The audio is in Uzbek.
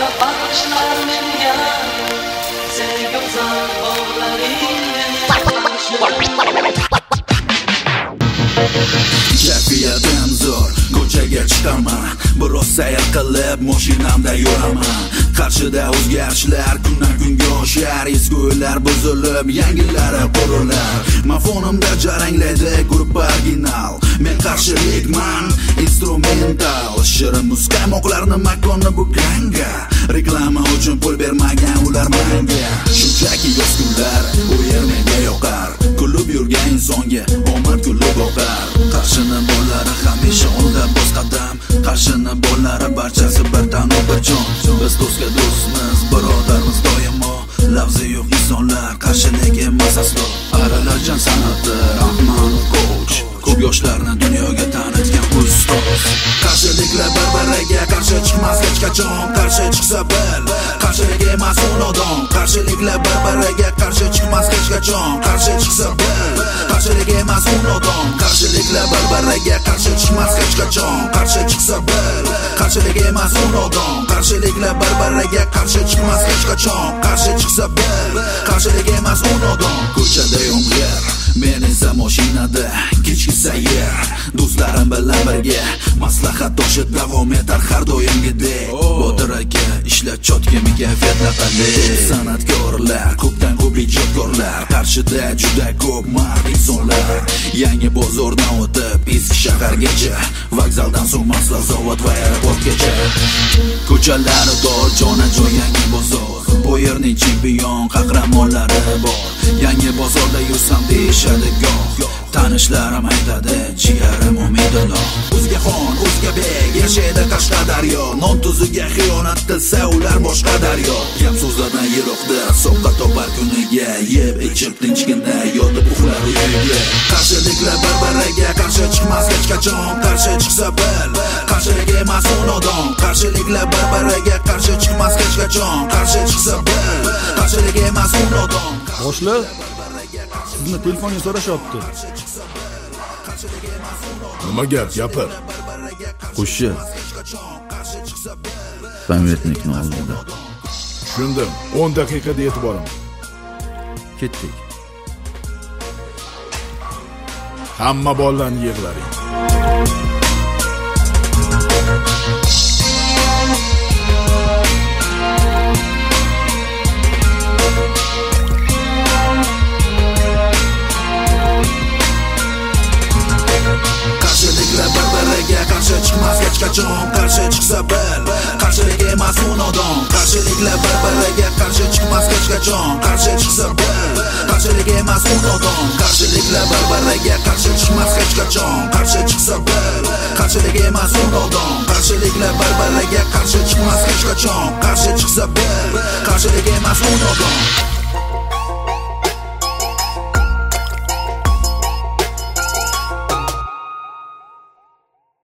bag'ishlar menga sevgi uzan qo'llaringni Kayfiyatim zo'r, ko'chaga chiqaman, biroz sayr qilib mashinamda yuraman. Qarshida o'zgarishlar kundan kunga oshar, ezgular buzilib, yangilari qurilar. Mafonimda jaranglaydi grup original, men qarshilikman, instrumental. Shirin muzqaymoqlarni makonni buklanga, reklama uchun pul bermagan ular menga. Shunchaki yoz kunlar u yer menga yoqar, kulib yurgan insonga omad kulib boqar. Qarshini bollari hamisha oldi boz qadam, qarshini bollari barchasi bir tan bir jon. Biz do'stga do'stmiz, birodarmiz doimo, lafzi yo'q insonlar qarshilik emas aslo. Aralashgan san'ati Rahmanov coach, ko'p yoshlarni dunyoga tanitgan ustoz. Qarshiliklar bir-biriga qarshi chiqmas hech qachon, qarshi chiqsa bil, qarshilik emas u nodon. Qarshiliklar bir-biriga qarshi chiqmas hech qachon, qarshi chiqsa bil, qarshilik emas u nodon. Qarshiliklar bir-biriga qarshi chiqmas hech qachon, qarshi chiqsa bil, qarshilik emas u nodon. Qarshiliklar bir-biriga qarshi chiqmas hech qachon, qarshi chiqsa bil, qarshilik emas u nodon. Ko'chada yomg'ir, men esa mashinada kechki sayr, do'stlarim bilan birga maslahatdoshib davom etar har doimgidek. Botir aka ishlar chotkami kayfiyatlar qanday, san'atkorlar ko'pdan ko'p ijodkorlar, qarshida juda ko'p mard insonlar. Yangi bozordan o'tib eski shahargacha, vokzaldan so'ng Masla zavod va aeroportgacha. Ko'chalari dor, jonajon yangi bozor, bu yerning chempion qahramonlari bor. Yangi bozorda yursam deyishadi goh, tanishlarim aytadi jigarim umidulloh. O'zga xon, o'zga bek, yashaydi Qashqadaryo, non tuziga xiyonat qilsa ular boshqa daryo. Gap so'zlardan yiroqda, soqqa topar kuniga, yeb ichib tinchgina yotib uxlar uyiga. Qarshiliklar bir-biriga qarshi chiqmas hech qachon, qarshi chiqsa bil, qarshilik emas u nodon. Qarshiliklar bir-biriga qarshi chiqmas hech qachon, qarshi chiqsa bil, qarshilik emas u nodon. Boshliq, sizni telefonga so'rashyapti. Nima gap, gapir. Qo'shchi Pamirnikni oldida. Tushundim. 10 daqiqada yetib boraman. Ketdik. Hamma bolalarni yig'laring. Qarshi chiqmas hech qachon, qarshi chiqsa bil, qarshilik emas u nodon. Qarshiliklar bir-biriga qarshi chiqmas hech qachon, qarshi chiqsa bil, qarshilik emas u nodon. Qarshiliklar bir-biriga qarshi chiqmas hech qachon, qarshi chiqsa bil, qarshilik emas u nodon. Qarshiliklar bir-biriga qarshi chiqmas hech qachon, qarshi chiqsa bil, qarshilik emas u nodon.